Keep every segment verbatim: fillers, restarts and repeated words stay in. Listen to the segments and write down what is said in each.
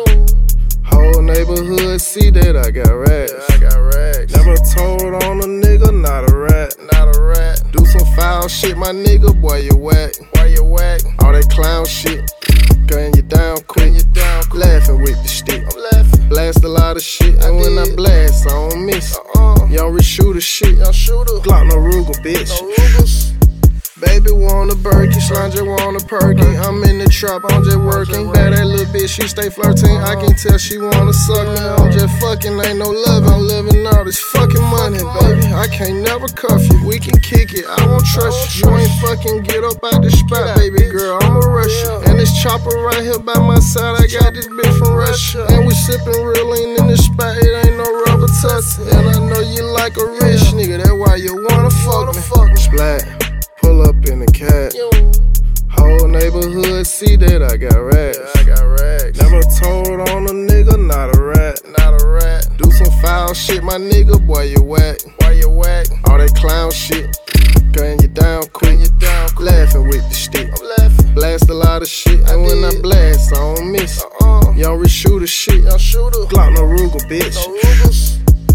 Whole neighborhood see that I got racks. Yeah, I got racks. Never told on a nigga, not a rat. Not a rat. Do some foul shit, my nigga, boy, you whack. Why you whack? All that clown shit, gun you down quick. You down quick. Laughing with the stick. I'm laughing. Blast a lot of shit, I and when I did. blast, I don't miss. Uh-uh. Young re-shooter shit. Young shooter. Glock no Ruger, bitch. No Rugers. Baby want a Berkey, Slanja want a Perky. I'm in the trap, I'm just working. Bad that little bitch, she stay flirting. I can tell she wanna suck me. I'm just fucking, ain't no loving. I'm living all this fucking money, baby. I can't never cuff you. We can kick it, I won't trust you. You ain't fucking get up out the spot, baby girl. I'ma rush you. And this chopper right here by my side, I got this bitch from Russia. And we sipping real lean in the spot, it ain't no rubber tussle. And I know you like a rich nigga, that's why you wanna fuck me. Splat. Pull up in the cat. Whole neighborhood see that I got racks. Yeah, I got racks. Never told on a nigga, not a rat. Not a rat. Do some foul shit, my nigga, boy, you whack. Why you whack? All that clown shit, gun you down quick. You down quick. Laughing with the stick. I'm laughing. Blast a lot of shit, and when I blast, I don't miss. Uh-uh. Young re-shooter shit. Young shooter. Glock no Ruger, bitch. No Rugers.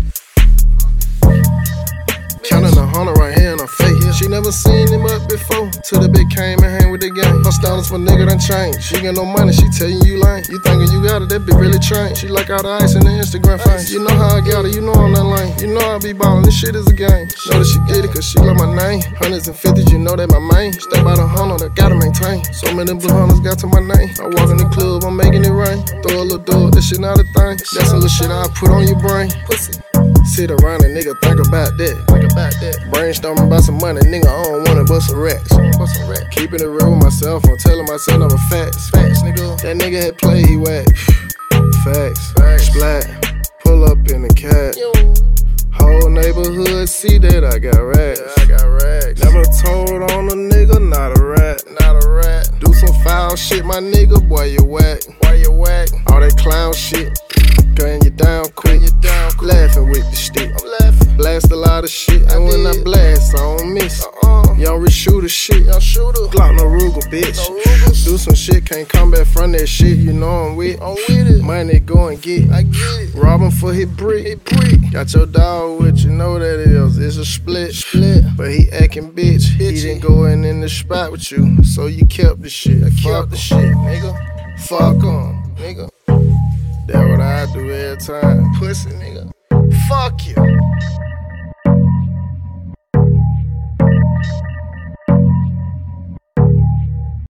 Counting a hundred right here in her face. She never seen him up before. Till the bitch came and hang with the gang. Her dollars for nigga done changed. She got no money, she tell you you lying. You thinking you got it, that bitch really trained. She like all the ice in the Instagram fame. You know how I got it, you know I'm that lane. You know I be ballin', this shit is a game. Know that she did it cause she love my name. Hundreds and fifties, you know that my main. Step out a hundred, I gotta maintain. So many blue hunters got to my name. I walk in the club, I'm making it rain. Throw a little door, that shit not a thing. That's a little shit I put on your brain. Pussy. Sit around and nigga think about that. Think about that. Brainstorming about some money, nigga, I don't wanna bust some racks. Bust some racks. Keeping it real with myself, I'm telling myself I'm a facts. Facts, nigga. That nigga had played, he whack. Facts. Facts. Splat. Pull up in the cat. Yo. Whole neighborhood see that I got racks. Yeah, I got racks. Never told on a nigga, not a rat. Not a rat. Do some foul shit, my nigga, boy, you whack. Why you whack? All that clown shit, gun you down quick. You down quick. Laughing with the stick. I'm laughing. Blast a lot of shit, and when I did. blast, I don't miss. Uh-uh. Young re-shooter shit. Young shooter. Glock no Ruger, bitch. No Rugers. Do some shit, can't come back from that shit, you know I'm with. I'm with it. Money go and get. I get it. Rob him for his brick. Hit brick. Got your dog with you, know that it is. It's a split. Split. But he acting bitch. He Bitchy. didn't go in in the spot with you, so you kept the shit. I Fuck kept the him. shit, nigga. Fuck him. Nigga. That's what I do every time. Pussy, nigga. Fuck you.